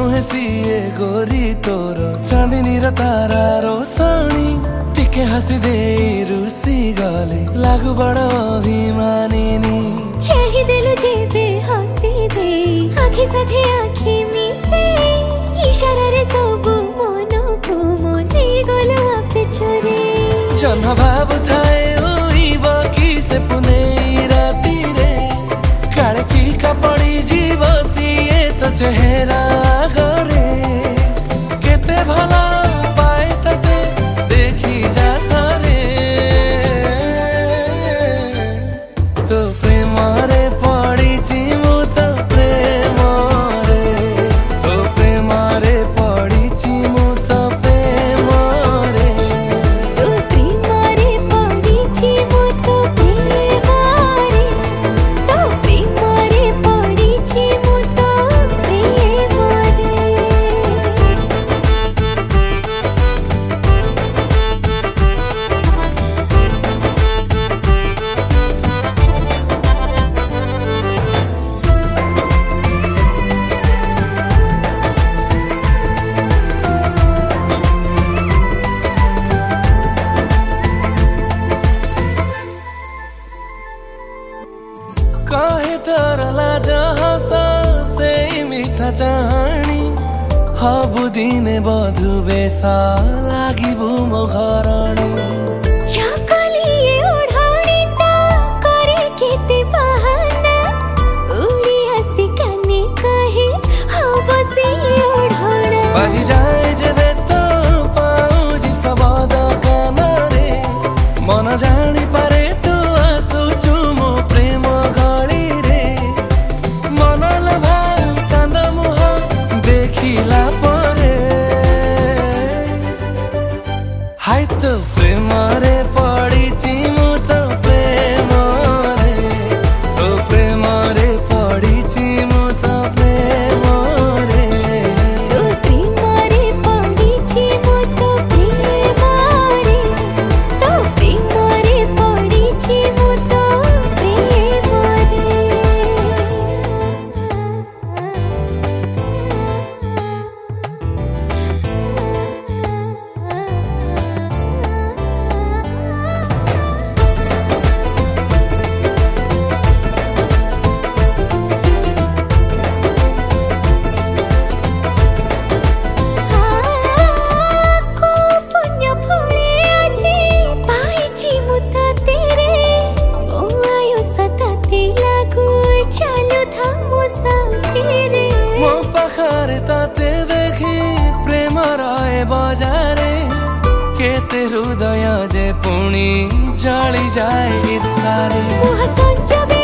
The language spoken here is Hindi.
नुहे सीए गोरी तोर चांदनी र तारा रोशनी टिके हसी दे रुसी गले लागू बड़ अभिमानिनी चाहि देलु जेबे हसी दे आखि साथे आखि मिसे इशारा रे सबु मनो को मने गलो आपे चोरे जन्म भाव थाए होइबा कि से पुने राती रे काले फीका पड़ी जीव सीए तो चेहरा गरे केते भला पाए तते देखी जाता रे तो प्रेम रे पड़ी चिमु तो प्रेम रे तो प्रेम रे पड़ी चिमु तो प्रेम रे तो प्रेम रे पड़ी चिमु तो प्रेम रे तो प्रेम रे पड़ी चिमु तो प्रेम रे कहे तरला जहासा से मीठा चाहनी हबु दिने बधु बेसा लागी बुमो घरणी चकलिए ओढ़ाणी ता करे केते बहाना उड़ी हसी कने कहे हबसी ओढ़ाना बाजी जाए जेबे तो पाउजी सबद कानरे मन जानी पारे तू आसुचु मो प्रेम गली रे मन लभा चांद मुह देखिला परे हाय तो प्रेम रे पड़ी चिमु तो प्रेम रे तो प्रेम रे पड़ी चिमु तो प्रेम रे तो प्रेम रे पड़ी चिमु तो प्रेम रे तो प्रेम रे पड़ी चिमु तो प्रेम को पुण्य फले आजी पाई चिमु ता तेरे ओ आयो सताते लागू चालू था मो साथीरे मो पाखरे ताते देखी प्रेम रहे बजारे केते हृदय जे पुणी जली जाए ईर्षारे मुह संजबे